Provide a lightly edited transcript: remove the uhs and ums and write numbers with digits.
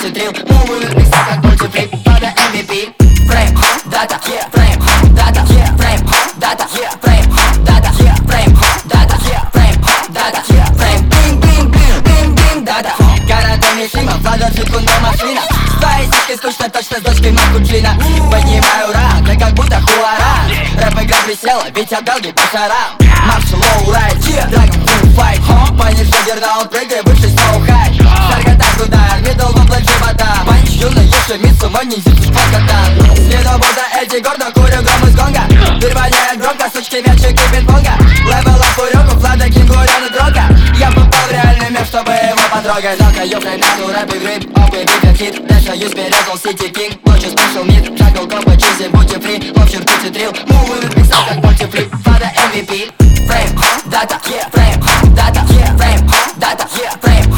мультитрил. Мувы микса как мультифлип, пада MVP. Фрейм, дата, фрейм, дата, фрейм, дата, фрейм, дата, фрейм, дата, фрейм, дата, фрейм, бинг, дата. Карате Мишима, Влада секунда машина. Твоей сиськой скучно, точно с дочкой Макуджина. Поднимаю ранг, да как будто хуара. Рэп-игра присела, ведь я долгий по шарам. Марш лоу-райд, драгон фулл-файт. Пониж жаггернаут, прыгай выше сноу-хай. Таргатак удар, мидл в область живота. Панч юный, еши митсу, монизиту шпакота. Следовода эти гордо, курю гром из гонга. Вырвание громко, сучки, мячики, пинг-понга. Левел ап урёку, Влада, кенгурёна, дрога. Я попал в реальный мир, чтобы его потрогать. Жалко, ёпрей, нахуй, рэп и грипп. Опы, биг, хит, дешаюсь, передал Сити Кинг. Ночью спешл мид, джагл, компа, чизи, будьте фри. Общем, тут и дрил, мувы микса как мультифлип. Влада MVP. Фрейм, дата, фрейм, дата, фрейм, дата, фрейм,